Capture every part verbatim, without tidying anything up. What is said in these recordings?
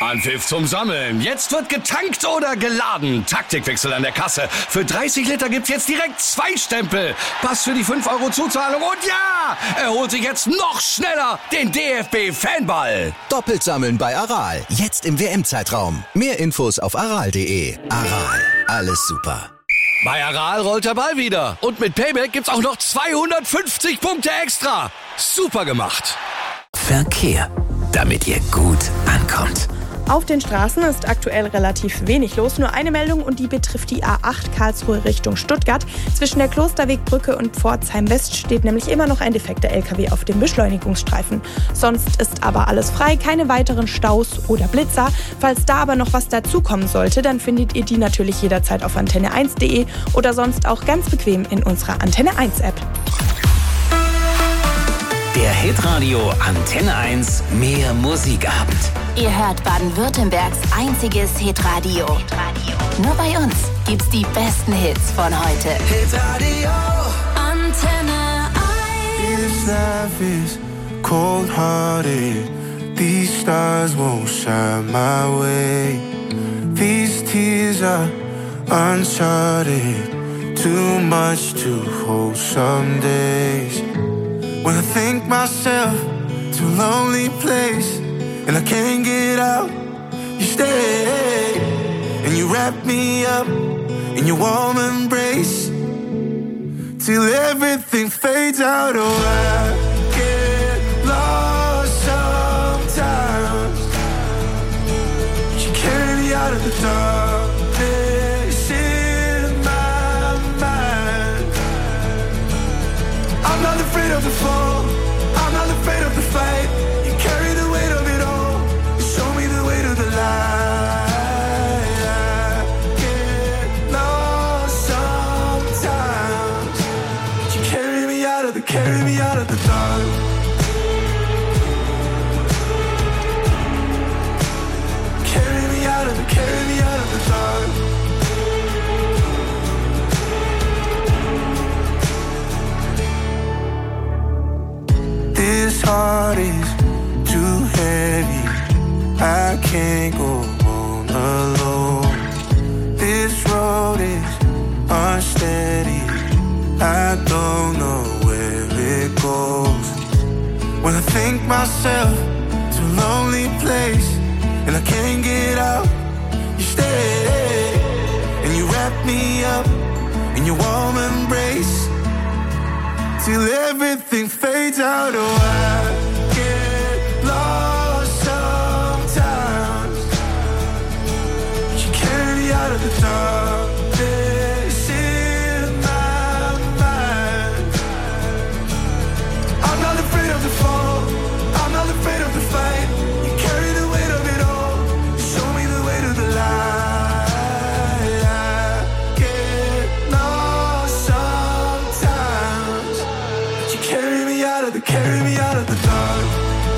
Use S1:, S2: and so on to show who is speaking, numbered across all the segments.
S1: Anpfiff zum Sammeln. Jetzt wird getankt oder geladen. Taktikwechsel an der Kasse. Für dreißig Liter gibt's jetzt direkt zwei Stempel. Pass für die fünf Euro Zuzahlung. Und ja, er holt sich jetzt noch schneller den D F B-Fanball.
S2: Doppelt sammeln bei Aral. Jetzt im W M-Zeitraum. Mehr Infos auf aral punkt de. Aral. Alles super.
S1: Bei Aral rollt der Ball wieder. Und mit Payback gibt's auch noch zweihundertfünfzig Punkte extra. Super gemacht.
S2: Verkehr. Damit ihr gut ankommt.
S3: Auf den Straßen ist aktuell relativ wenig los. Nur eine Meldung und die betrifft die A acht Karlsruhe Richtung Stuttgart. Zwischen der Klosterwegbrücke und Pforzheim West steht nämlich immer noch ein defekter L K W auf dem Beschleunigungsstreifen. Sonst ist aber alles frei, keine weiteren Staus oder Blitzer. Falls da aber noch was dazukommen sollte, dann findet ihr die natürlich jederzeit auf antenne eins punkt de oder sonst auch ganz bequem in unserer Antenne eins App.
S2: Der Hitradio Antenne eins Mehr Musikabend.
S4: Ihr hört Baden-Württembergs einziges Hitradio. Hitradio. Nur bei uns gibt's die besten Hits von heute.
S5: Hitradio
S4: Antenne eins.
S5: This life is cold-hearted. These stars won't shine my way. These tears are uncharted. Too much to hold some days. When I think myself to a lonely place and I can't get out, you stay and you wrap me up in your warm embrace till everything fades out. Oh, I get lost sometimes, but you carry me out of the darkness in my mind. I'm not afraid of the fall, I'm not afraid of the fight. You carry the weight of it all, you show me the way to the light. I get lost sometimes, but you carry me out of the, carry me out of the dark. Carry me out of the, carry me out of the dark. This heart is too heavy, I can't go on alone. This road is unsteady, I don't know where it goes. When I think myself to a lonely place and I can't get out, you stay and you wrap me up in your warm embrace till everything fades out. Oh, I get lost sometimes, but you carry me out of the darkness in my mind. I'm not afraid of the fall, I'm not afraid of the fight. You carry the weight of it all, you show me the way to the light. I get lost sometimes, carry me out of the, carry me out of the dark.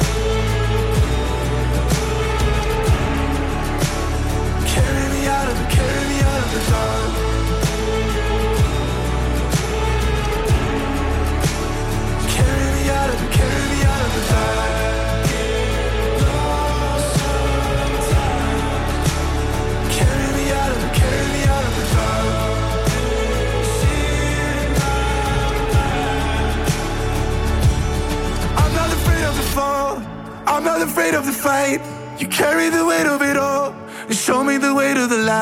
S5: Carry me out of the, carry me out of the dark. Carry me out of the, carry me out of the dark. Carry me out of the, carry me out of the dark. I'm not afraid of the fight. You carry the weight of it all and show me the way to the light.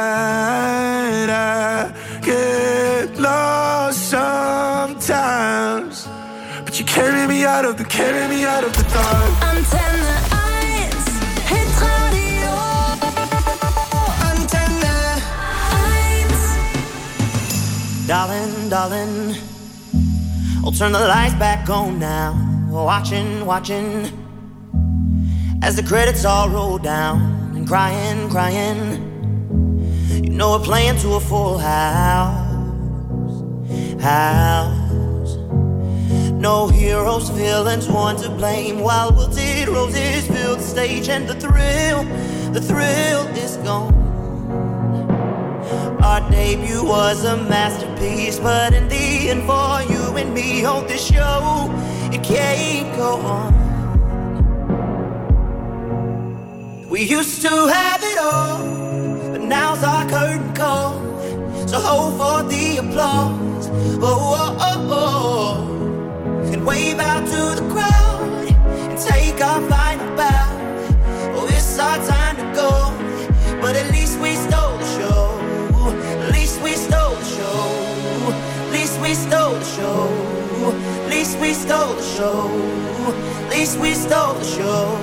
S5: I get lost sometimes, but you carry me out of the, carry me out of the dark.
S4: Antenne eins, Hitradio.
S5: Antenne
S4: eins.
S6: Darling, darling, I'll turn the lights back on now. Watching, watching as the credits all roll down and crying, crying. You know we're playing to a full house, house. No heroes, villains, one to blame. While wilted roses fill the stage and the thrill, the thrill is gone. Our debut was a masterpiece, but in the end for you and me on this show, it can't go on. We used to have it all, but now's our curtain call. So hold for the applause, oh, oh, oh, oh. And wave out to the crowd and take our final bow. Oh, it's our time to go, but at least we stole the show. At least we stole the show. At least we stole the show. At least we stole the show. At least we stole the show.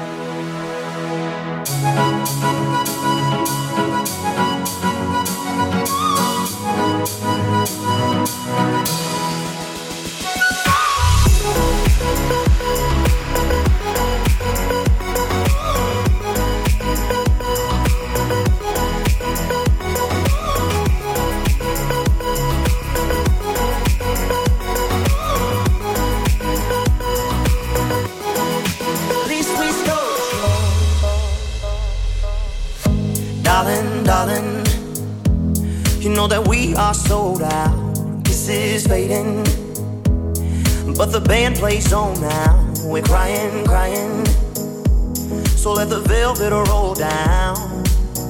S6: Darling, darling, you know that we are sold out. This is fading, but the band plays on now. We're crying, crying, so let the velvet roll down,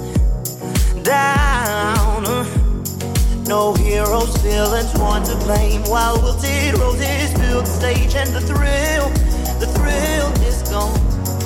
S6: down. No heroes, villains, one to blame. While wilted roses fill the stage, and the thrill, the thrill is gone.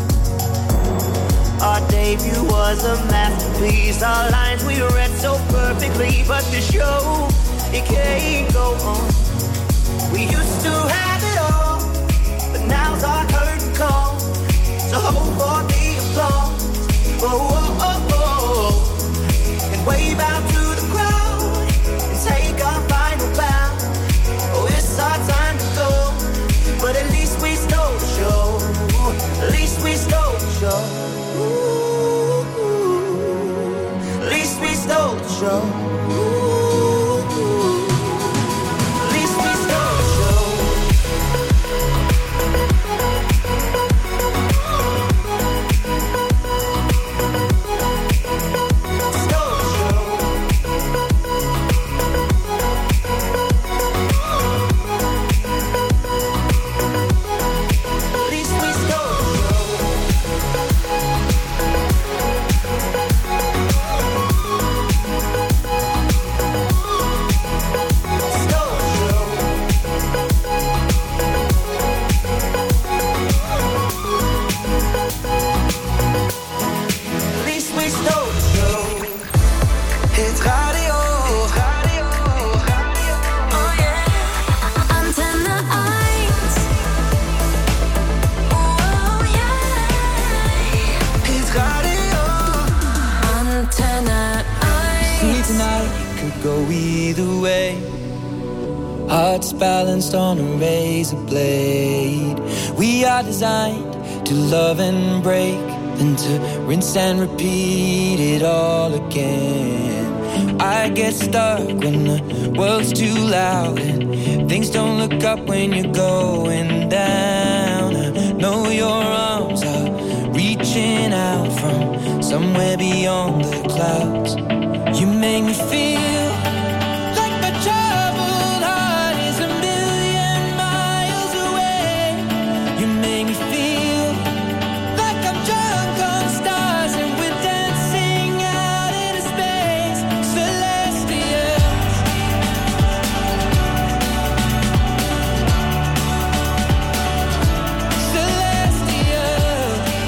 S6: Our debut was a masterpiece. Our lines we read so perfectly, but the show, it can't go on. We used to have it all, but now's our curtain call. So hold for the applause, oh, oh, oh, oh. And wave out to the crowd and take our final bow. Oh, it's our time to go, but at least we stole the show. At least we stole the show. At least we stole the show. At least we stole the show. Stole the show. At least we stole the show.
S7: Go either way. Hearts balanced on a razor blade. We are designed to love and break, then to rinse and repeat it all again. I get stuck when the world's too loud and things don't look up when you're going down. I know your arms are reaching out from somewhere beyond the clouds. You make me feel like my troubled heart is a million miles away. You make me feel like I'm drunk on stars and we're dancing out into space. Celestial. Celestial.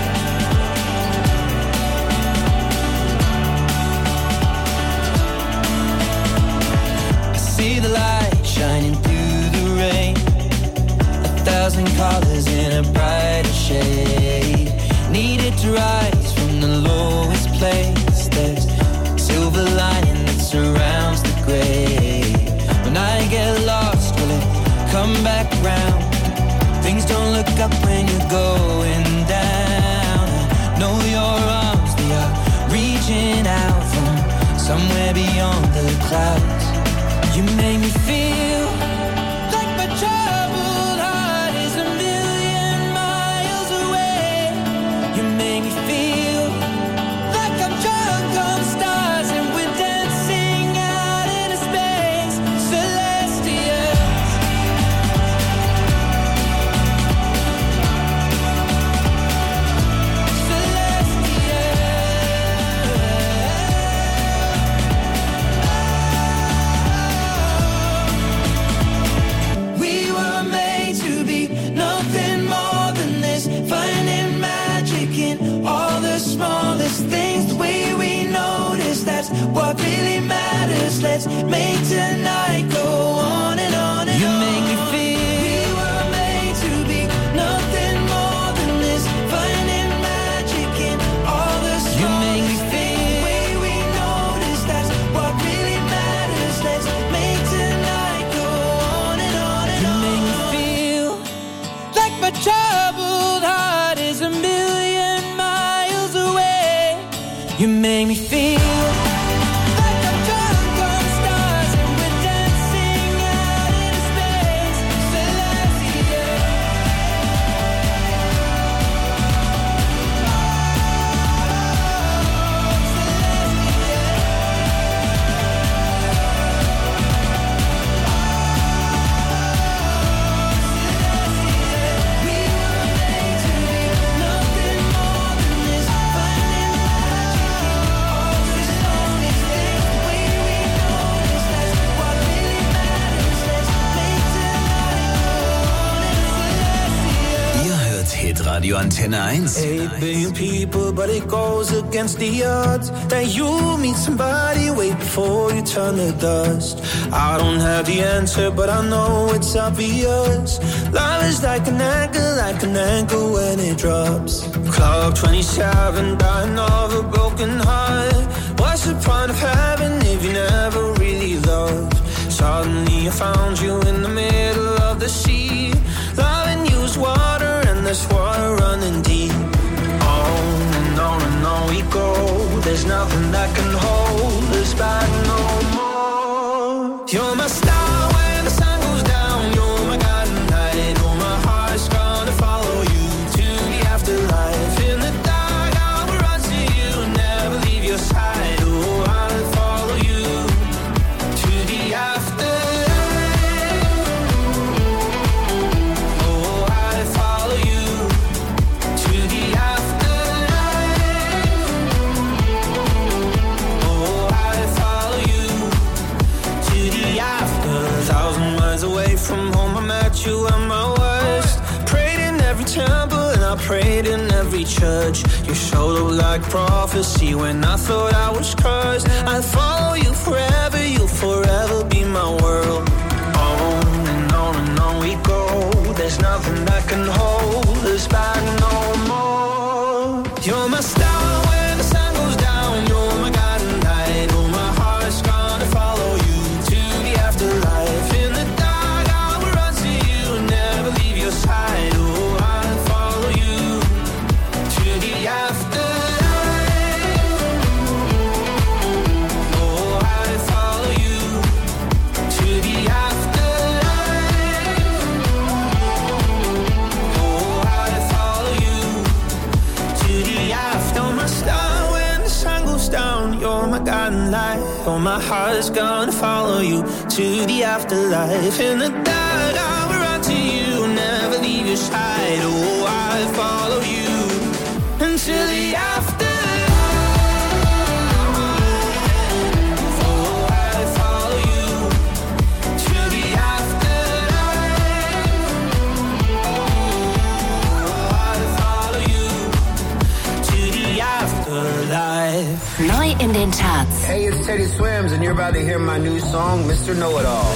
S7: See the light shining through the rain, a thousand colors in a brighter shade. Needed to rise from the lowest place. There's silver lining that surrounds the gray. When I get lost, will it come back round? Things don't look up when you're going down. I know your arms, they are reaching out from somewhere beyond the clouds. You make me feel like my troubled heart is a million miles away. You make me feel like I'm drunk on stars and we're dancing out into space. Celestial. Celestial. smallest things, the way we notice, that's what really matters. Let's make tonight go on and on and you on. You make me feel we were made to be nothing more than this, finding magic in all the small. You make me feel the way we notice, that's what really matters. Let's make tonight go on and on and you on. You make me feel like my troubled heart is a million miles away. You make me feel
S2: Radio Antenne eins.
S8: Eight billion people, but it goes against the odds that you meet somebody way before you turn to dust. I don't have the answer, but I know it's obvious. Love is like an anchor, like an anchor when it drops. Clock twenty-seven, dying of a broken heart. What's the point of having if you never really loved? Suddenly I found you in the middle of the sea. Loving you is water, and there's water running deep. On and on and on we go. There's nothing that can hold us back no more. You're my star when the sun goes down. You're my guiding light. Oh, my heart's gonna follow you to the afterlife. In the dark I will run to you and never leave your side. Oh, I'll follow you to the afterlife. Away from home, I met you at my worst. Prayed in every temple and I prayed in every church. You showed up like prophecy when I thought I was cursed. I'll follow you forever, you'll forever be my world. On and on and on we go. There's nothing that can hold us back no more. You're my star when the sun goes down. You're my guiding light. Oh, my heart's gonna follow you to the afterlife. In the side, oh, I'll follow you to the afterlife. Oh, I'll follow you to the afterlife. Oh, I'll follow you to the after. You're my star when the sun goes down. You're my guiding light. Oh, my heart's gonna follow you to the afterlife. In the dark, I will run to you, never leave your side. Oh, I'll follow you until the afterlife. Oh, I'll follow you to the afterlife. Oh, I'll follow you to the afterlife.
S4: Neu in den Charts.
S9: Hey, it's Teddy Swims and you're about to hear my new song, Mister Know-It-All.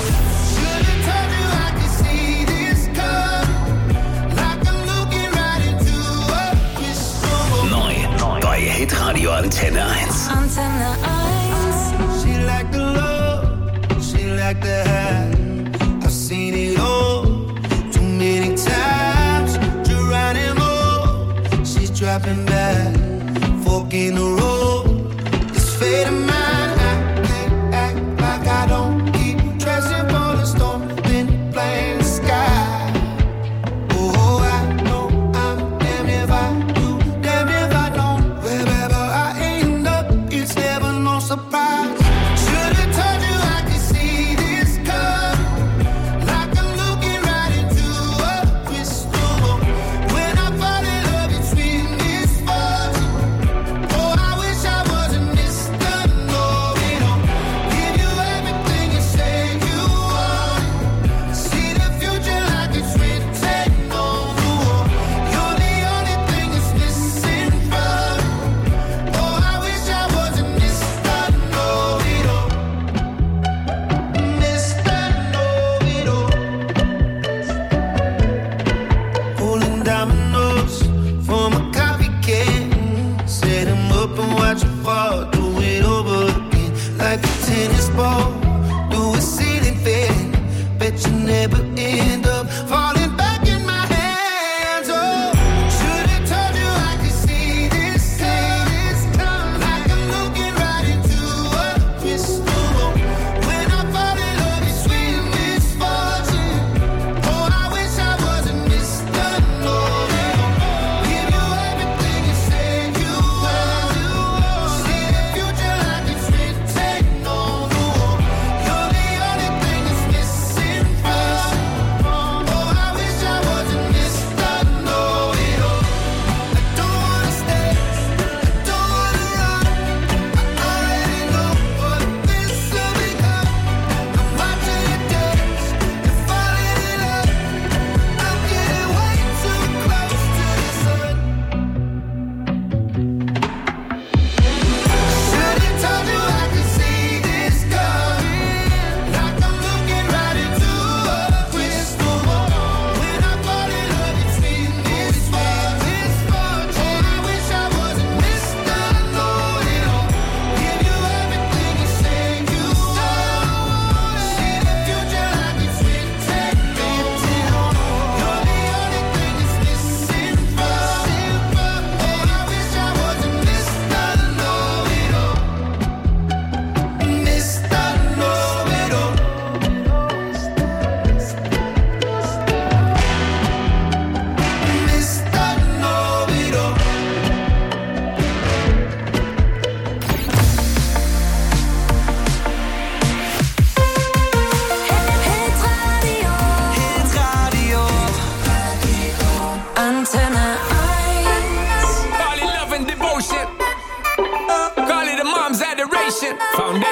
S2: Bei Hitradio Antenne eins.
S7: Antenne eins.
S5: She like the love, she like the high. I've seen it all too many times. Geronimo, she's dropping back, fork in the road. This fate of mine, I can't act like I don't keep dressing for the storm in plain sky. Oh, I know I'm damned if I do, damned if I don't. Wherever I end up, it's never no surprise. Should've told you I could see this come, like I'm looking right into a crystal ball. When I fall in love, it's sweet, it's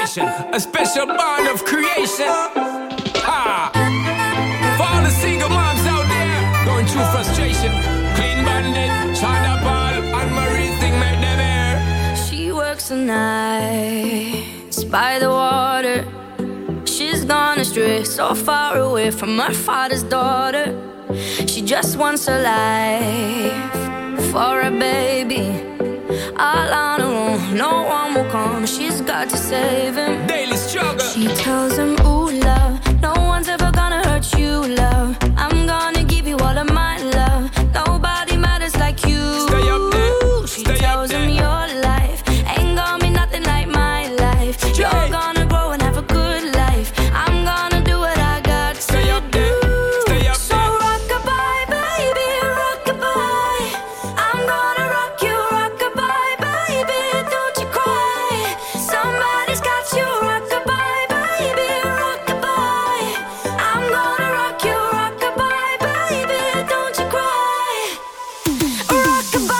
S10: vibration, a special bond of creation. Ha! For all the single moms out there going through frustration, Clean Bandit, China Paul, and Marie thing make them air.
S11: She works the nights by the water. She's gone astray, so far away from her father's daughter. She just wants a life for a baby. All on her own, no one will come. She's got to save him.
S10: Daily struggle.
S11: She tells him, ooh, love, no one's ever gonna hurt you, love. I'm gonna give you all of my love. Nobody matters like you.
S10: Stay up there.
S11: She
S10: Stay
S11: tells
S10: up
S11: him
S10: there.
S11: your life ain't gonna be nothing like my life. You're
S10: Jay.
S11: gonna grow and have a good life. I'm gonna do what I got
S10: Stay
S11: to
S10: up there.
S11: do.
S10: Stay up
S11: So
S10: there.
S11: rock-a-bye, baby, rock-a-bye. I'm gonna rock you, rock-a-bye, baby, don't you cry. Somebody's got you, rock-a-bye, baby, rock-a-bye. I'm gonna rock you, rock-a-bye, baby, don't you cry. Rock-a-bye,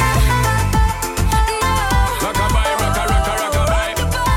S11: no.
S10: Rock-a-bye, rocka, rocka, rock-a-bye.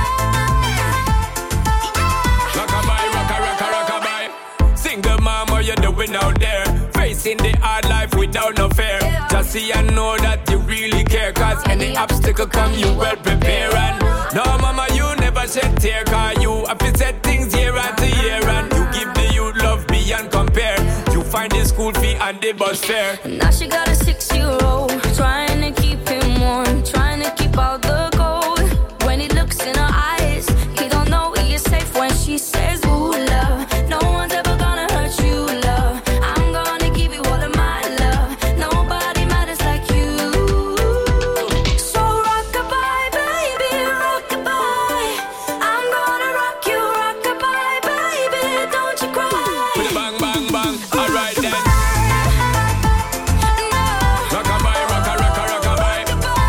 S10: Rock-a-bye, rocka, rocka, rock-a-bye. Single mom, what you doing out there? Facing the hard life without no fear. Just see and know that you really care. Cause any obstacle come, you well prepare. And no, mama, you never shed tear. Cause you have to set things year after year. And you give the youth love beyond compare. You find the school fee and the bus fare.
S11: Now she got a six-year-old, trying to keep him warm, trying to keep out the cold. When he looks in her eyes, he don't know he is safe when she says, ooh, love, no one's ever gonna hurt you, love. I'm gonna give you all of my love. Nobody matters like you. So rock-a-bye, baby, rock-a-bye. I'm gonna rock you, rock-a-bye, baby, don't you cry.
S10: With a bang, bang, bang. Alright then. Rock-a-bye, rocka, rocka, rock-a-bye.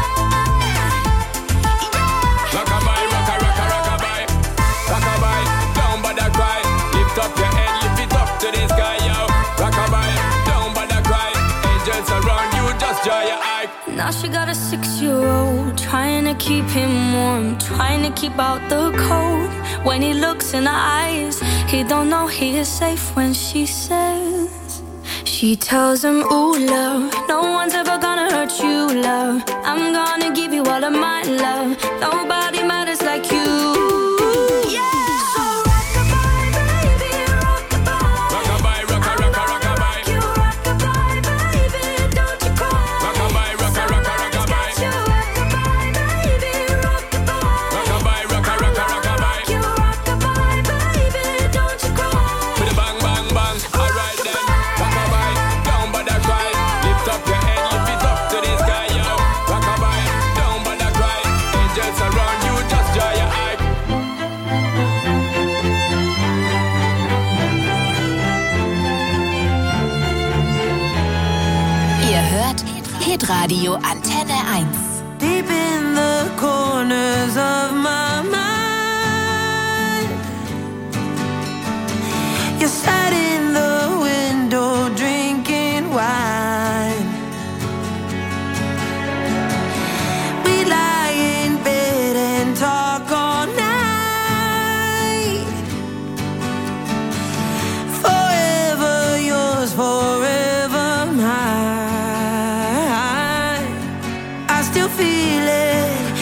S10: Rock-a-bye, rocka, rocka, rock-a-bye. Rock-a-bye, don't bother cry. Lift up your head, lift it up to the sky, yo. Rock-a-bye, don't bother cry. Angels around you, just dry your eye.
S11: Now she got a six-year-old, trying to keep him warm, trying to keep out the cold. When he looks in her eyes, he don't know he is safe when she says. She tells him, ooh, love, no one's ever gonna hurt you, love. I'm gonna give you all of my love. Nobody matters like you. Yeah. So rock-a-bye, baby, rock-a-bye.
S10: Rock-a-bye, rocka, rocka, rock-a-bye.
S11: You rock-a-bye, baby, don't you cry.
S10: Rock-a-bye, rocka, rocka, rock-a-bye.
S11: You rock-a-bye, baby, rock-a-bye.
S10: Rock-a-bye, rocka, rocka, rock-a-bye.
S11: You rock-a-bye, baby, don't you cry.
S10: With a bang, bang, bang. Alright then. Rock-a-bye, don't bother cry. Lift up your head, lift it up to the sky, yo. Rock-a-bye, don't bother cry. Angels around you, just dry your eye.
S4: Ihr hört Hitradio Antenne eins.
S8: Deep in the corners of my mind, you sat in the window drinking wine. We lie in bed and talk all night. Forever yours, forever mine. I still feel it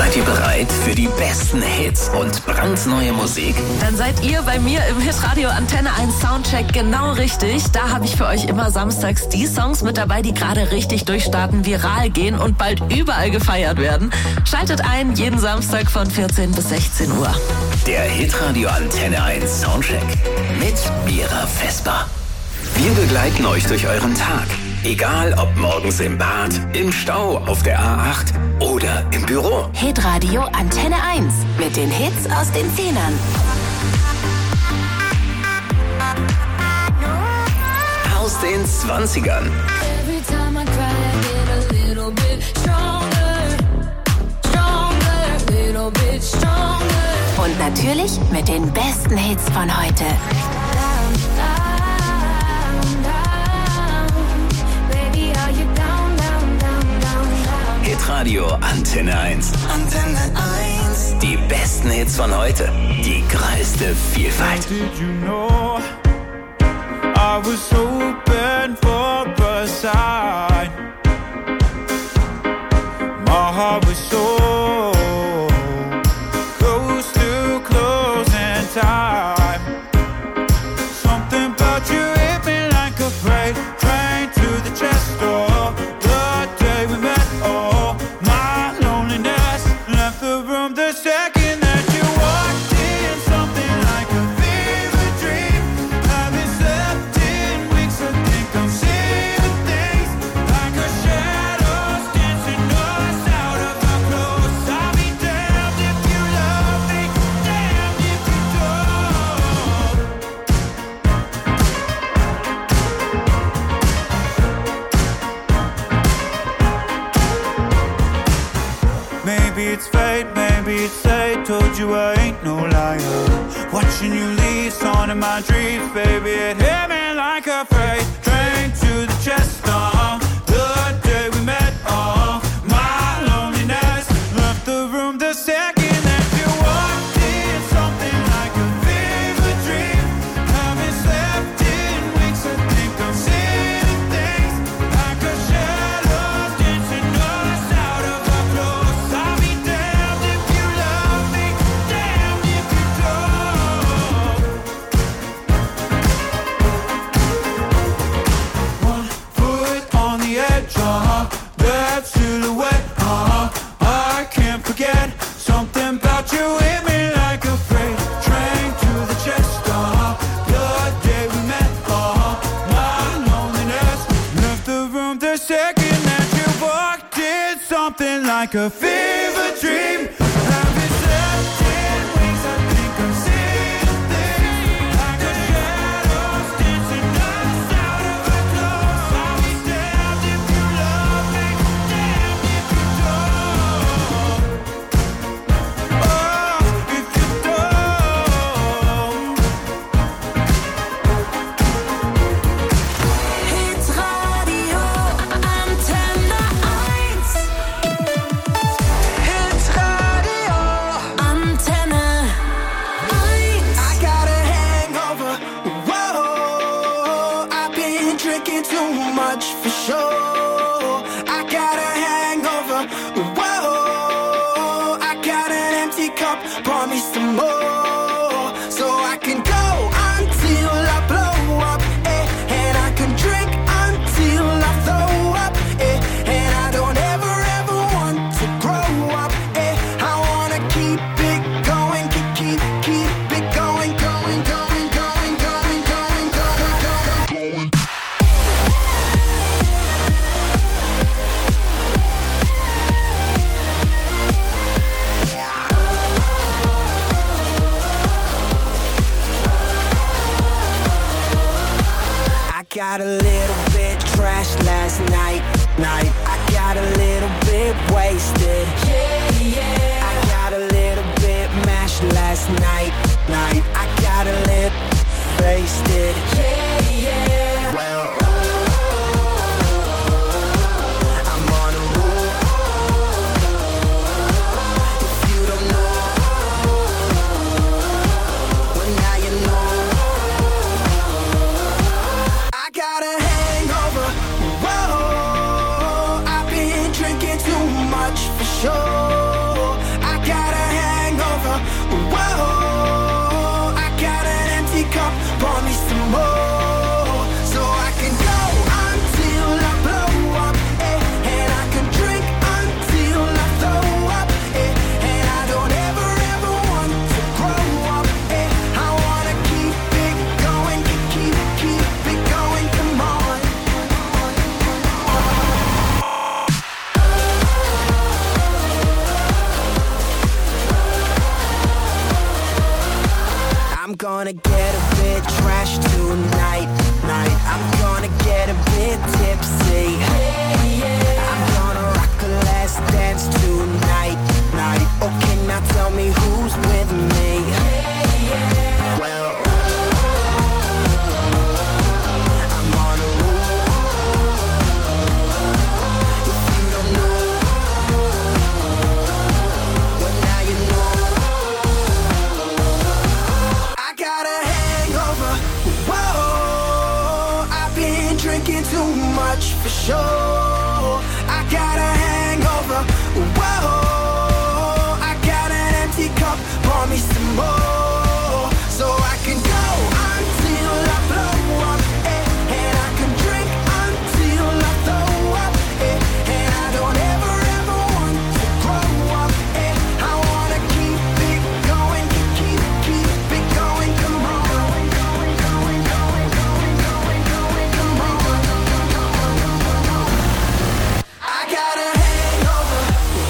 S12: Seid ihr bereit für die besten Hits und brandneue Musik?
S13: Dann seid ihr bei mir im Hitradio Antenne eins Soundcheck genau richtig. Da habe ich für euch immer samstags die Songs mit dabei, die gerade richtig durchstarten, viral gehen und bald überall gefeiert werden. Schaltet ein, jeden Samstag von vierzehn bis sechzehn Uhr.
S12: Der Hitradio Antenne eins Soundcheck mit Mira Vesper. Wir begleiten euch durch euren Tag. Egal ob morgens im Bad, im Stau, auf der A acht oder im Büro.
S4: Hitradio Antenne eins mit den Hits aus den Zehnern.
S12: Aus den Zwanzigern.
S4: Und natürlich mit den besten Hits von heute.
S12: Hitradio Antenne eins. Antenne eins. Die besten Hits von heute. Die größte Vielfalt.
S14: Did you know I was hoping for a sign? My heart was so close to closing time. Something about you hit me like a freight train to the chest door. The day we met, oh, my loneliness left the room the second that you walked in. Something like a fever dream. Haven't slept in weeks. I think I'm seeing things like a shadows dancing us out of our clothes. I'll be damned if you love me, damned if you don't. Maybe it's fate, maybe it's fate. Told you I ain't no liar. Watching you leave, on in my dreams, baby. It hit me like a freight train to the chest. Uh, the day we met, uh, my loneliness left the room the second that you walked in. Something like a fever dream. Haven't slept in weeks. I think I'm seeing things like a shadow dancing us out of our clothes. I'll be damned if you love me, damned if you don't. One foot on the edge, uh-huh. That silhouette, uh-huh. I can't forget. Something about you hit me like a freight train to the chest, uh-huh. The day we met, uh-huh. My loneliness left the room the second that you walked in. Something like a fever dream. Haven't slept in weeks. I think I'm seeing things like a shadows dancing us out of our clothes. I'll be damned if you love me, damned if you don't. Oh, if you don't.
S11: Hitradio Antenne eins. Hitradio Antenne eins.
S8: I got a hangover. Whoa, I've been drinking too much for sure. I got a hangover. Whoa, I got an empty cup. Pour me some more, so I can go until I blow up, eh? And I can drink until I throw up, eh? And I don't ever ever want to grow up, eh? I wanna keep it going, keep keep keep it going, going, going, going, going, going, going, going. I got a little bit trashed last night, night. I got a little bit wasted. Yeah, yeah. I got a little bit mashed last night, night. I got a little wasted. Yeah, yeah. Well, I'm on a roll. If you don't know, well now you know. I got a hangover. Whoa, I've been drinking too much for sure.
S15: gonna get a bit trashed tonight, night. I'm gonna get a bit tipsy. I'm gonna rock the last dance tonight, night. Okay, now tell me who's with me. Well, I'm on a roll. If you don't know, well now you know. I got a hangover. Whoa, I've been drinking too much for sure. I got a hangover. Whoa, I got an empty cup. Pour me some more, so I can go until I blow up, eh, and I can drink until I throw up, eh, and I don't ever ever want to grow up, eh. I wanna keep it going, keep keep keep it going. Come on, going going going going going going going. Come on, I got a hangover.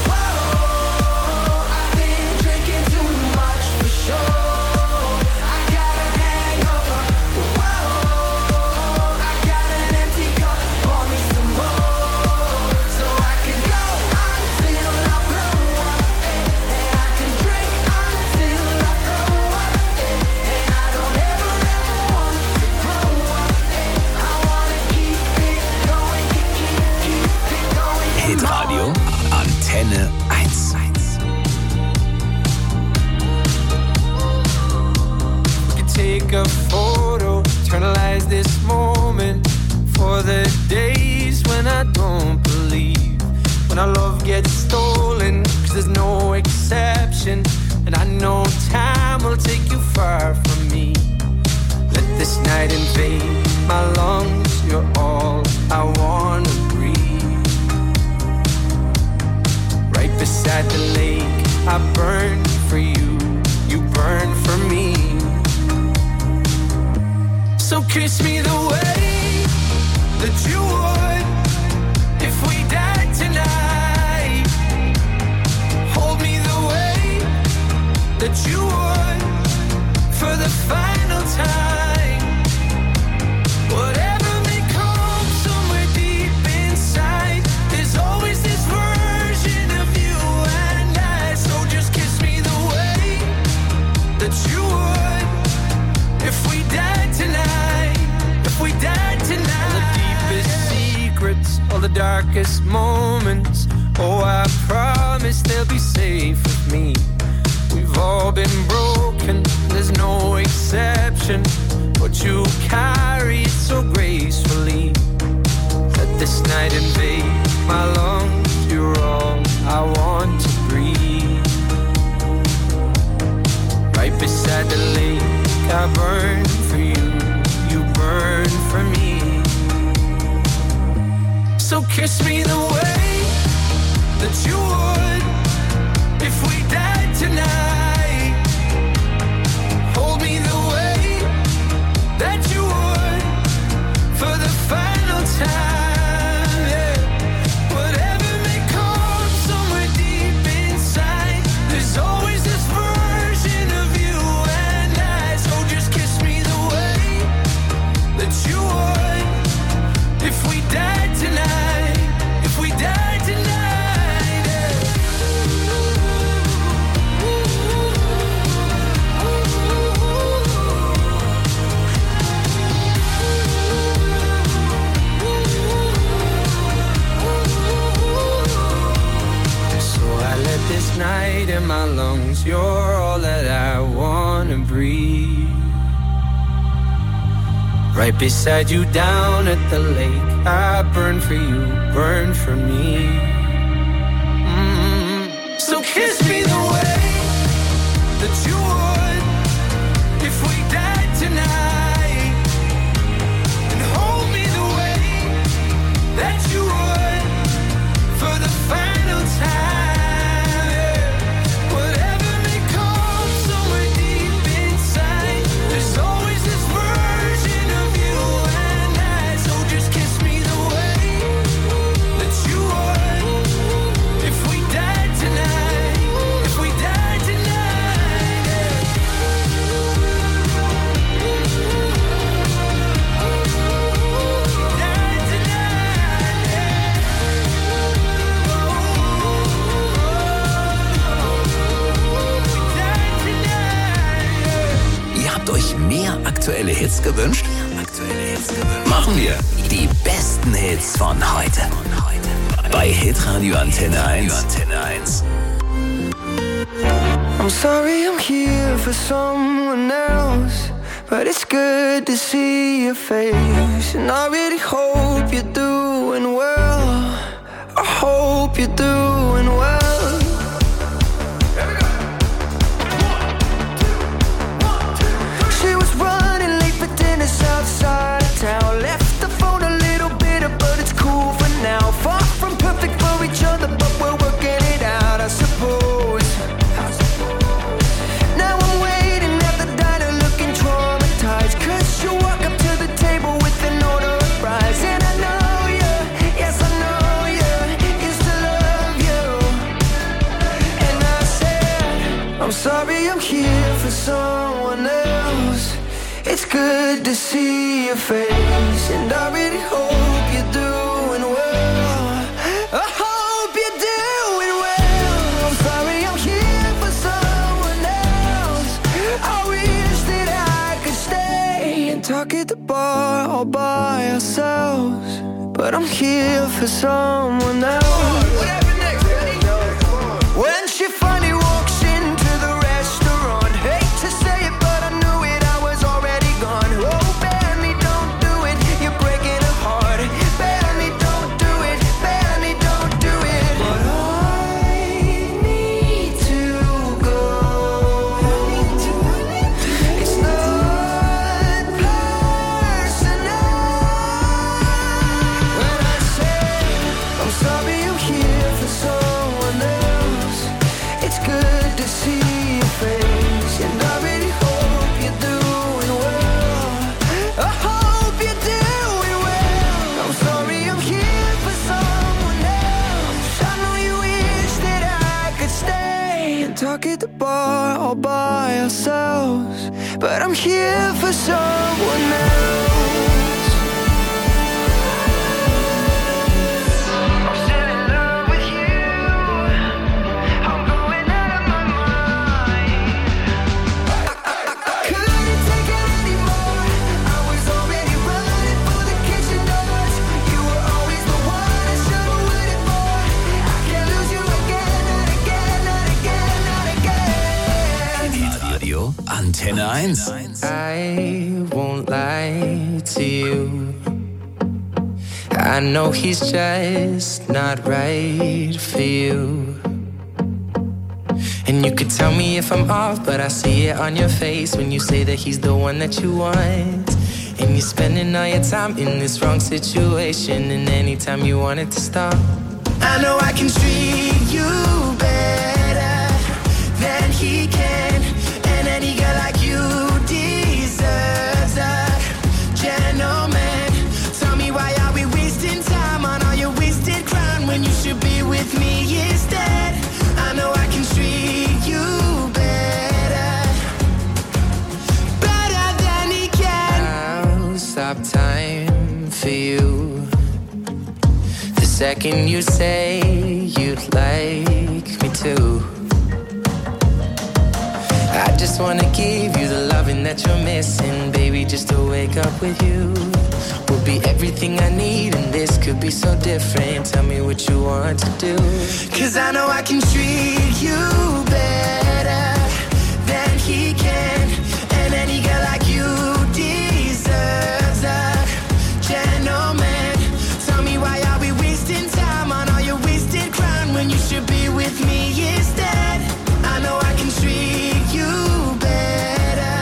S15: Whoa, I've been drinking too much for sure. I got a hangover. Whoa, I got an empty cup. Pour me some more, so I can go until I blow up, eh, and I can drink until I throw up, eh, and I don't ever ever want to grow up, eh. I wanna keep it going, keep keep keep it going.
S12: Hitradio Antenne eins.
S16: We could take a photo, eternalize this moment for the days when I don't believe, when our love gets stolen, cause there's no exception, and I know time will take you far from me. Let this night invade my lungs, you're all I wanna breathe. Right beside the lake, I burn for you, you burn for me. So kiss me the way that you would if we died tonight. Hold me the way that you would for the final time. Whatever may come somewhere deep inside, there's always this version of you and I. So just kiss me the way that you would if we died tonight. If we died tonight. All the deepest secrets, all the darkest moments, oh I promise they'll be safe with me. We've all been broken, there's no exception, but you carry it so gracefully. Let this night invade my lungs, you're all I want to breathe. Right beside the lake, I burn for you, you burn for me. So kiss me the way that you would if we died tonight. Hold me the way that you would for the final time, yeah. Whatever may come somewhere deep inside, there's always this version of you and I. So just kiss me the way that you would if we died tonight, if we died tonight, yeah. So I let this night in my lungs, you're all that I wanna breathe. Right beside you down at the lake, I burn for you, burn for me. Mm-hmm. So kiss me the way that you would if we died tonight, and hold me the way that you would for the final time, yeah. Whatever may come somewhere deep inside, there's always this version of you and I. So just kiss me the way that you would if we died tonight, if we
S12: Hits gewünscht? Machen wir die besten Hits von heute. Bei Hitradio Antenne eins.
S15: I'm sorry I'm here for someone else, but it's good to see your face. And I really hope you're doing well. I hope you're doing well. She was running late for dinner outside of town. Left the phone a little bitter, but it's cool for now. Far from perfect for each other, but we're working it out, I suppose. Now I'm waiting at the diner looking traumatized, 'cause you walk up to the table with an order of fries. And I know you, yes I know you, used to love you. And I said, I'm sorry I'm here for someone else. It's good to see your face, and I really hope you're doing well. I hope you're doing well. I'm sorry I'm here for someone else. I wish that I could stay and talk at the bar all by ourselves, but I'm here for someone else. When she finally walks into the restaurant, hate to say it, but I knew it, I was already gone. Oh, Benny, don't do it, you're breaking her heart. Benny, don't do it, Benny, don't do it. But I need to go. It's not personal. When I say I'm sorry I'm here for someone else, it's good to see your face, and I really hope you're doing well. I hope you're doing well. I'm sorry I'm here for someone else. I know you wish that I could stay and talk at the bar all by ourselves, but I'm here for someone else. I'm still in love with you. I'm going out of my mind. I couldn't take it anymore. I was already running for the kitchen doors. You were always the one I should have waited for. I can't lose you again, not again, not again, not again.
S12: Hitradio Antenne eins.
S17: I won't lie to you. I know he's just not right for you. And you could tell me if I'm off, but I see it on your face when you say that he's the one that you want. And you're spending all your time in this wrong situation, and anytime you want it to stop, I know I can treat you better than he can. And any girl like you deserves a gentleman. Tell me, why are we wasting time on all your wasted crown when you should be with me instead? I know I can treat you better, better than he can. I'll stop time for you the second you say you'd like me to. I just wanna give you the loving that you're missing, baby, just to wake up with you will be everything I need, and this could be so different. Tell me what you want to do, 'cause I know I can treat you better than he can. And any girl like you deserves a gentleman. Tell me, why are we wasting time on all your wasted crown when you should be with me instead? I know I can treat you better,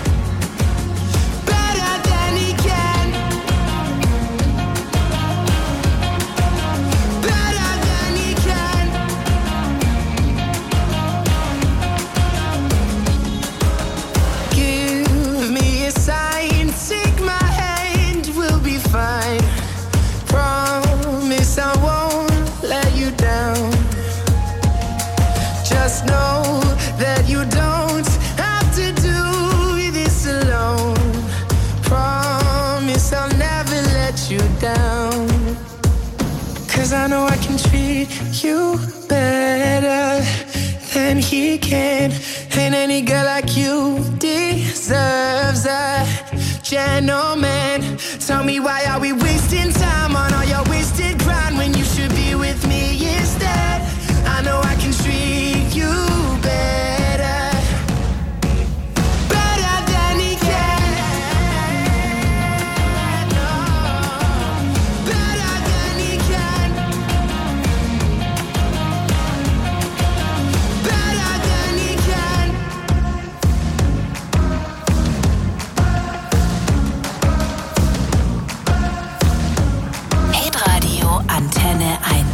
S17: better than he can, better than he can. Give me a sign, take my hand, we'll be fine. Promise I won't let you down. Just know that you don't have to do this alone. Promise I'll never let you down, 'cause I know I can treat you better than he can. And any girl like you deserves a
S15: gentlemen. Tell me, why are we wasting time on all your wasted grind when you should be with me instead? I know I can treat you better, better than he can. No, better than he can. Better than he can.
S4: Hitradio Antenne eins.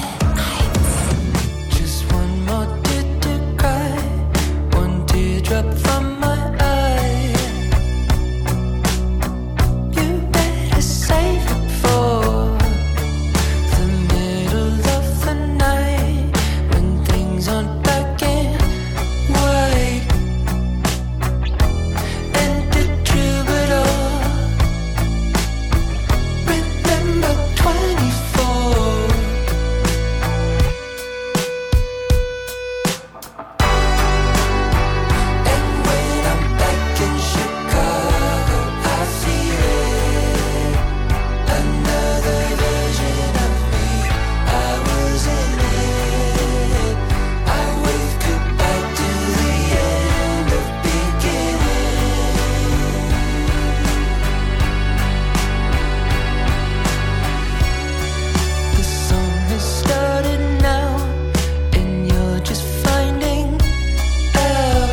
S17: Just one more tear to cry, one teardrop from my eye. You better save it for the middle of the night, when things aren't black and white. And the troubadour, remember twenty-four. And when I'm back in Chicago, I feel it. Another version of me, I was in it. I wave goodbye to the end of beginning. The song has started now, and you're just finding out.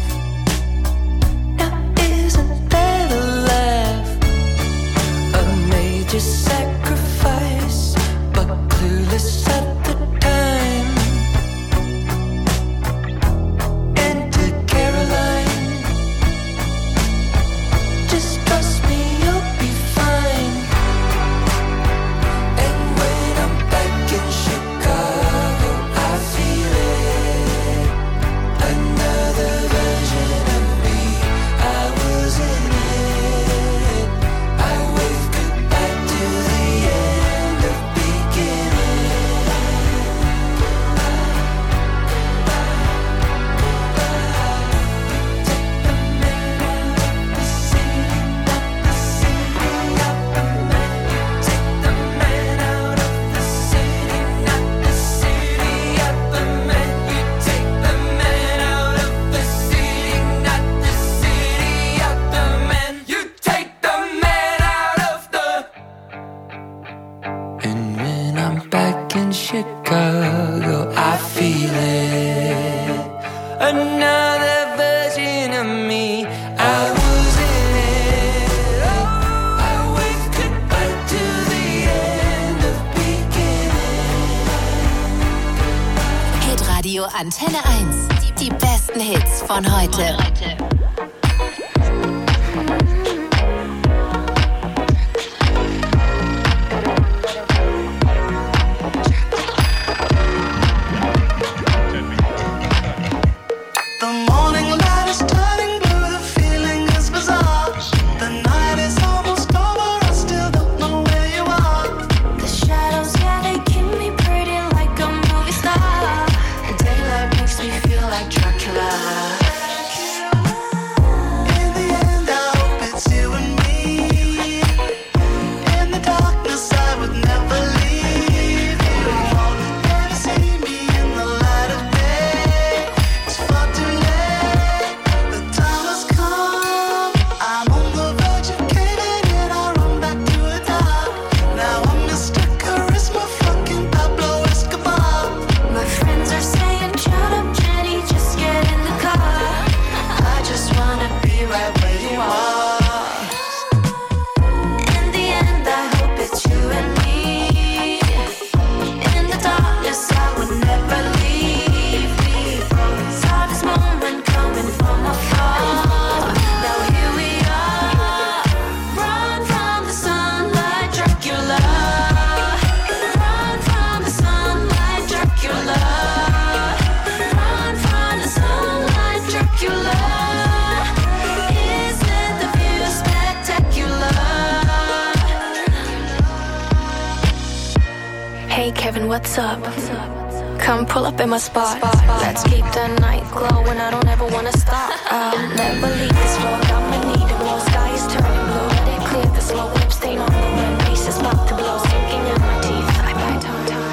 S17: Now isn't that a laugh? A major sacrifice, but clueless at the time. And to Caroline, just trust me, you'll be fine. And when I'm back in Chicago, I feel it. Another version of me, I was in it. I wave goodbye to the end of beginning. And when I'm back in Chicago, I feel it. Another version of me, I was in it. Oh, I wave goodbye to the end of beginning.
S4: Hitradio Antenne eins. Die besten Hits von heute.
S15: The morning light is turning blue, the feeling is bizarre. The night is almost over, I still don't know where you are.
S11: The shadows, yeah, they keep me pretty like a movie star. And daylight makes me feel like Dracula.
S15: In the end, I hope it's you and me. In the darkness, I would never leave you. Never see me in the light of day. It's far too late. The time has come. I'm on the verge of caving in. I run back to the top. Now I'm Mister Charisma, fucking Pablo Escobar.
S11: My friends are saying, shut up, Jenny, just get in the car.
S15: I just wanna be right where you are.
S11: In the end, I hope it's you and me. In the darkness, I would never leave me. Saw this moment coming from afar. Now here we are. Run from the sunlight, Dracula. Run from the sunlight, Dracula. Run from the sunlight, Dracula. Isn't the view spectacular? Hey Kevin, what's up? Come pull up in my spot. Let's keep the night glowing. I don't ever wanna stop. I'll never leave this road. I'ma need it. More sky is is turning blue. Let it clear the smoke, lip stain on the wind. Pieces about to blow, sinking in my teeth. I bite on time.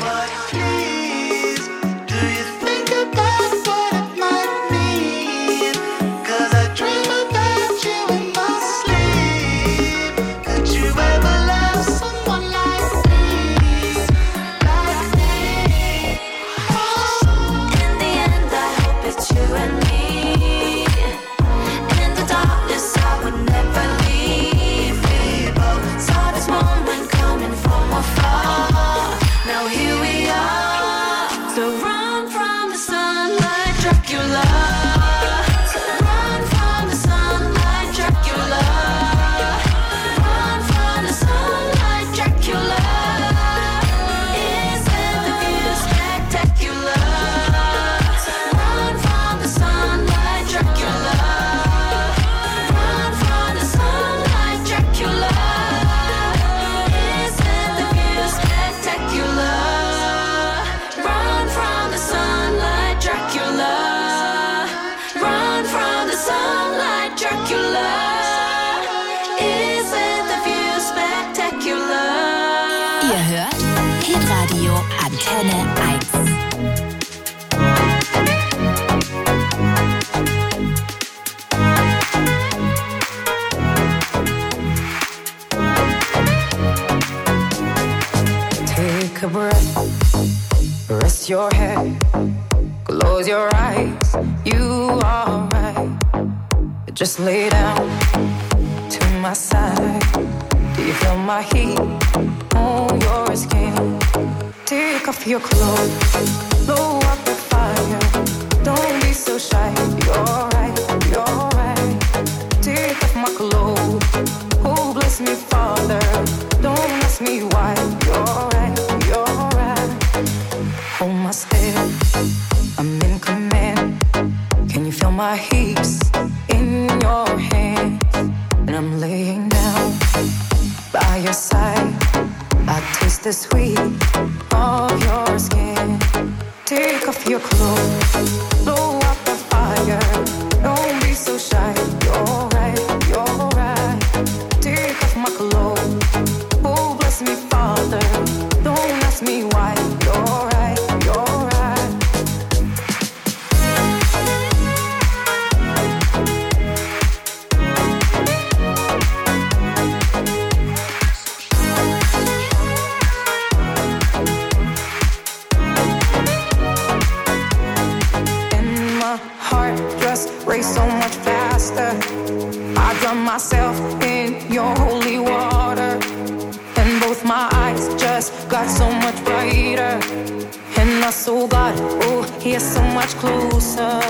S4: Antenne eins.
S17: Take a breath, rest your head, close your eyes, you are right. Just lay down to my side. Do you feel my heat on your skin? Take off your clothes, blow up the fire. Don't be so shy, you're right, you're right. Take off my clothes, oh bless me Father. Don't ask me why, you're right, you're right. Hold my step, I'm in command. Can you feel my hips in your hands? And I'm laying down by your side. I taste the sweet of your skin. Take off your clothes, blow up the fire. Don't be so shy, you're right, you're right. Take off my clothes, oh bless me Father. Don't ask me why, you're right, you're right. Race so much faster. I drown myself in your holy water, and both my eyes just got so much brighter. And I saw God, oh, He is so much closer.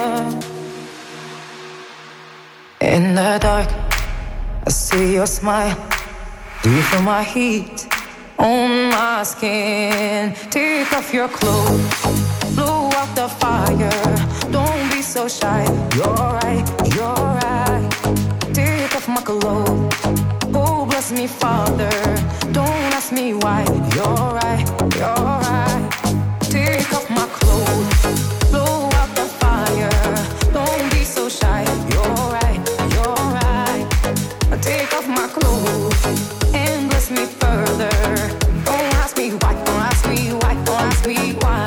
S17: In the dark, I see your smile. Do you feel my heat on my skin? Take off your clothes, blow out the fire. Don't be so shy, you're right, you're right. Take off my clothes, oh bless me Father. Don't ask me why, you're right, you're right. Take off my clothes, blow out the fire. Don't be so shy, you're right, you're right. Take off my clothes and bless me further. Don't ask me why, don't ask me why, don't ask me why.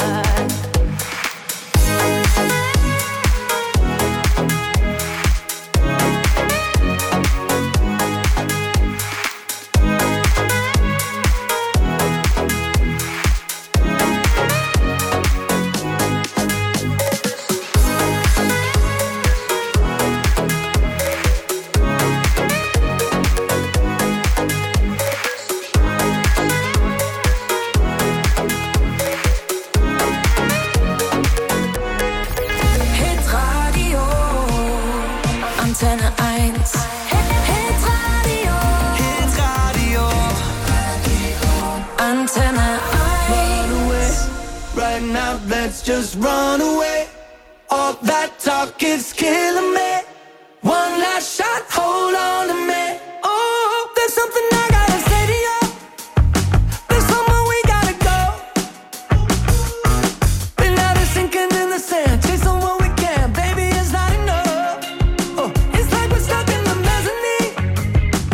S17: Antenne eins. Hitradio. Hitradio. Antenne eins. Run away. Right now, let's just run away. All that talk is killing me. One last shot, hold on to me. Oh, there's something I gotta say to you. There's somewhere we gotta go. Been out of sinking in the sand, chasing what we can. Baby, it's not enough. Oh, it's like we're stuck in the mezzanine.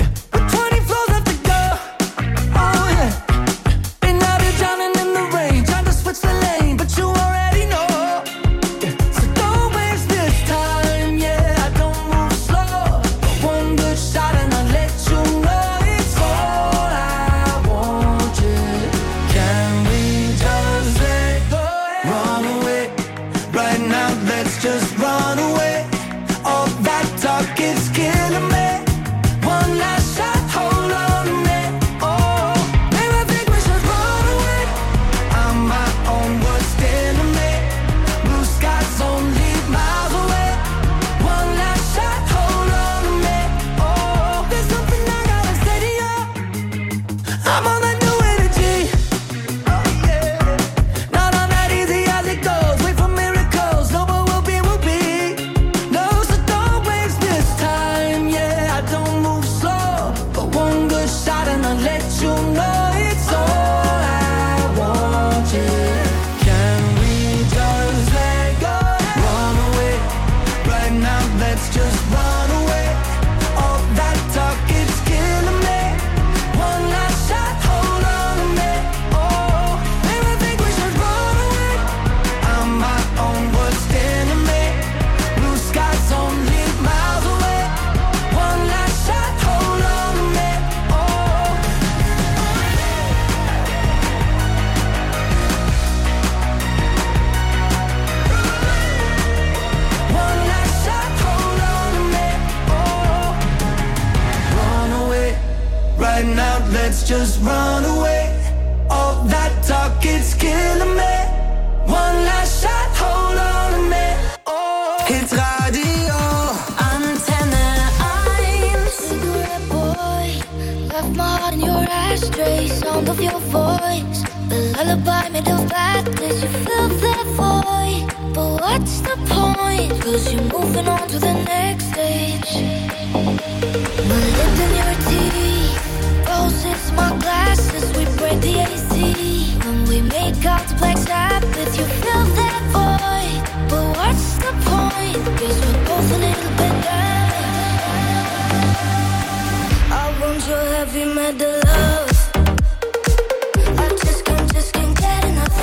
S15: let's just run away. All that talk, it's killing me. One last shot, hold on a minute. Oh, Hit Radio
S11: Antenne eins. Cigarette boy, left my heart in your ashtray. Sound of your voice, the lullaby made of badness. You fill that void, but what's the point? Cause you're moving on to the next stage. My lip in your teeth, roses, my glasses. We break the A C when we make out the Black Sabbath. You fill that void, but what's the point? Cause we're both a little bit damaged. I want your heavy metal love. I just can't, just can't get enough.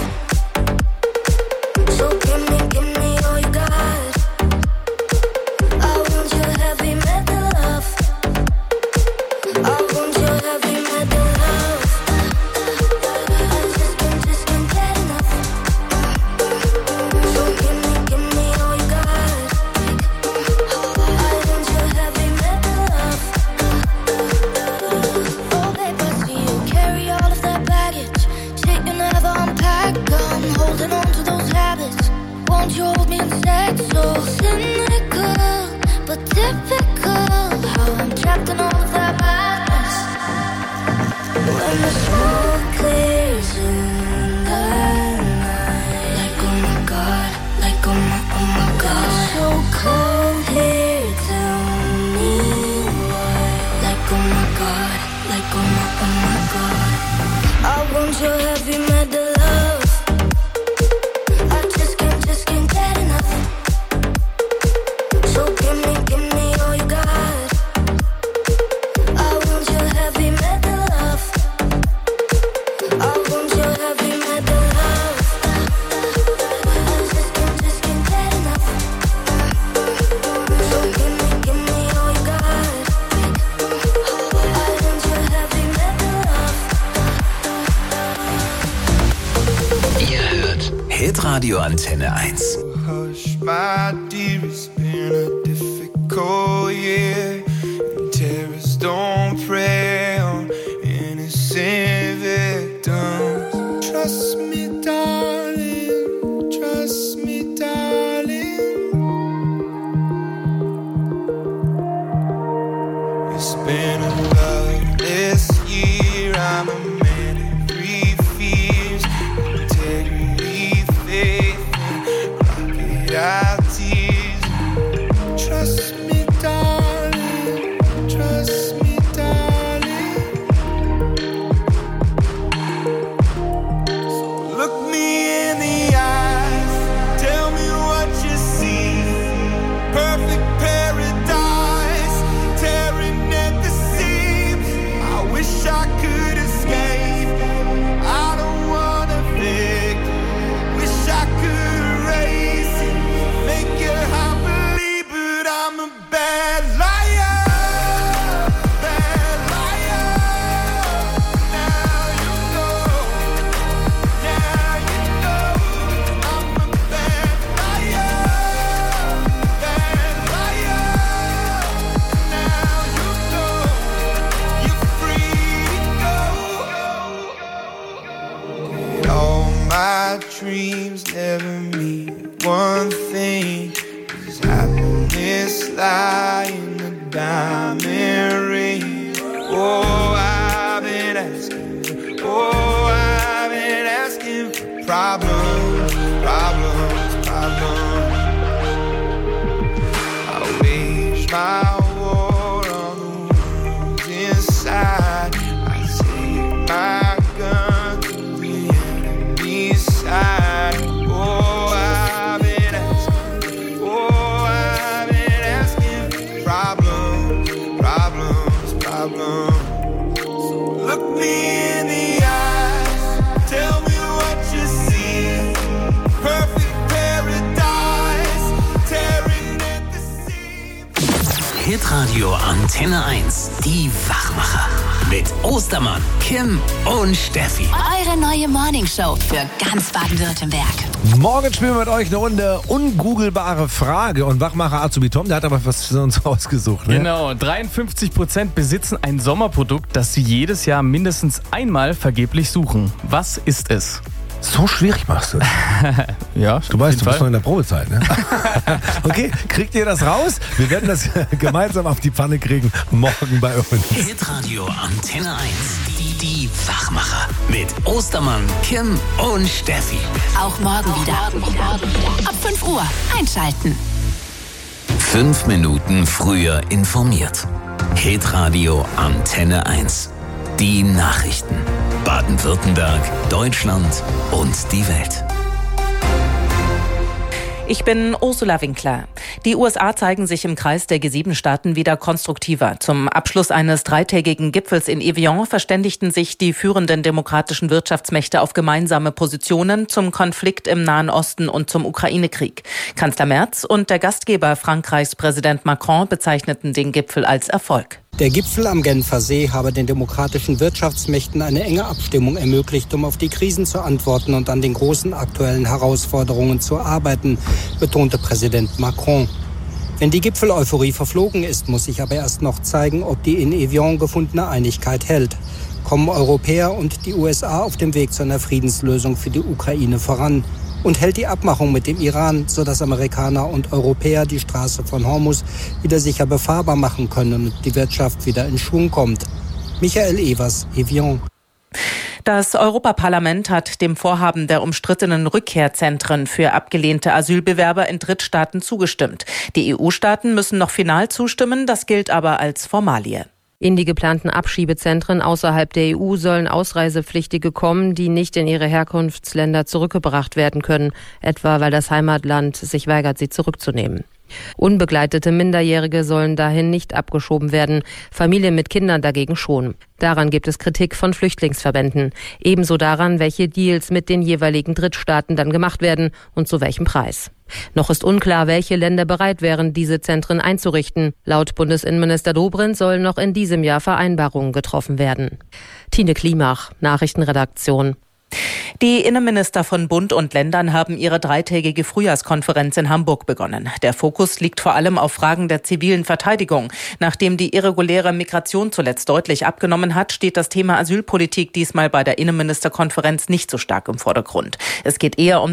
S11: So give me, give me all you got. I want your heavy metal love. I want your heavy metal love. I just can't, just can't get enough. So give me, give me all you got. I want your heavy metal love. Oh babe, I see you carry all of that baggage. Shit you never unpack. I'm holding on to those habits. Won't you hold me instead? So cynical, but typical. How I'm trapped in all of that madness. When the smoke clears in the night, like oh my god, like oh my, oh my god. So cold here, tell me why. Like oh my god, like oh my, oh my god. I want your heavy metal love. I just can't, just can't get enough. So give me, give me all you got. I want your heavy metal love. I want your heavy metal love. I just can't, just can't get enough. So give me, give me all you got. I want your heavy metal love.
S12: Ihr hört Hitradio Antenne eins.
S5: Hush, my dear, it's been a difficult year. And terrorists don't prey on innocent victims. Trust me, darling. Trust me, darling. It's been a loveless year. I'm a man of three fears: integrity, faith, and crocodile tears. Trust me, darling. Trust me, darling. So look me in the eyes. Tell me what you see. Perfect paradise, tearing at the seams. I wish I could escape. I don't wanna fake. Wish I could erase it, make your heart believe, but I'm a bad liar, bad liar. Now you know, now you know, I'm a bad liar, bad liar. Now you know, you're free to go. All my dreams never mean one thing. Is happiness lie in the diamond ring? Oh, I've been asking. Oh, I've been asking for problems, problems, problems. I wage my war on the ones inside. I take my gun to the enemy side. Oh, I've been asking. Oh, I've been asking for problems, problems, problems. So look me in the eyes. Tell me what you see. Perfect paradise, tearing at the seams.
S12: Hitradio Antenne eins. Die Wachmacher. mit Ostermann, Kim und Steffi.
S4: Eure neue Morningshow für ganz Baden-Württemberg.
S18: Morgen spielen wir mit euch eine Runde ungoogelbare Frage. Und Wachmacher Azubi Tom, der hat aber was für uns rausgesucht. Ne?
S19: Genau, dreiundfünfzig Prozent besitzen ein Sommerprodukt, das sie jedes Jahr mindestens einmal vergeblich suchen. Was ist es?
S18: So schwierig machst du es.
S19: Ja,
S18: du weißt, du bist noch in der Probezeit, ne? Okay, kriegt ihr das raus? Wir werden das gemeinsam auf die Pfanne kriegen, morgen bei uns.
S12: Hitradio Antenne eins, die, die Wachmacher mit Ostermann, Kim und Steffi.
S4: Auch morgen wieder. Ab fünf Uhr einschalten.
S12: Fünf Minuten früher informiert. Hitradio Antenne eins. Die Nachrichten. Baden-Württemberg, Deutschland und die Welt.
S20: Ich bin Ursula Winkler. Die U S A zeigen sich im Kreis der G sieben Staaten wieder konstruktiver. Zum Abschluss eines dreitägigen Gipfels in Evian verständigten sich die führenden demokratischen Wirtschaftsmächte auf gemeinsame Positionen zum Konflikt im Nahen Osten und zum Ukraine-Krieg. Kanzler Merz und der Gastgeber Frankreichs Präsident Macron bezeichneten den Gipfel als Erfolg.
S21: Der Gipfel am Genfer See habe den demokratischen Wirtschaftsmächten eine enge Abstimmung ermöglicht, um auf die Krisen zu antworten und an den großen aktuellen Herausforderungen zu arbeiten, betonte Präsident Macron. Wenn die Gipfel-Euphorie verflogen ist, muss sich aber erst noch zeigen, ob die in Evian gefundene Einigkeit hält. Kommen Europäer und die U S A auf dem Weg zu einer Friedenslösung für die Ukraine voran? Und hält die Abmachung mit dem Iran, sodass Amerikaner und Europäer die Straße von Hormuz wieder sicher befahrbar machen können und die Wirtschaft wieder in Schwung kommt? Michael Evers, Evian.
S20: Das Europaparlament hat dem Vorhaben der umstrittenen Rückkehrzentren für abgelehnte Asylbewerber in Drittstaaten zugestimmt. Die E U-Staaten müssen noch final zustimmen, das gilt aber als Formalie.
S22: In die geplanten Abschiebezentren außerhalb der E U sollen Ausreisepflichtige kommen, die nicht in ihre Herkunftsländer zurückgebracht werden können, etwa weil das Heimatland sich weigert, sie zurückzunehmen. Unbegleitete Minderjährige sollen dahin nicht abgeschoben werden, Familien mit Kindern dagegen schon. Daran gibt es Kritik von Flüchtlingsverbänden. Ebenso daran, welche Deals mit den jeweiligen Drittstaaten dann gemacht werden und zu welchem Preis. Noch ist unklar, welche Länder bereit wären, diese Zentren einzurichten. Laut Bundesinnenminister Dobrindt sollen noch in diesem Jahr Vereinbarungen getroffen werden. Tine Klimach, Nachrichtenredaktion.
S20: Die Innenminister von Bund und Ländern haben ihre dreitägige Frühjahrskonferenz in Hamburg begonnen. Der Fokus liegt vor allem auf Fragen der zivilen Verteidigung. Nachdem die irreguläre Migration zuletzt deutlich abgenommen hat, steht das Thema Asylpolitik diesmal bei der Innenministerkonferenz nicht so stark im Vordergrund. Es geht eher um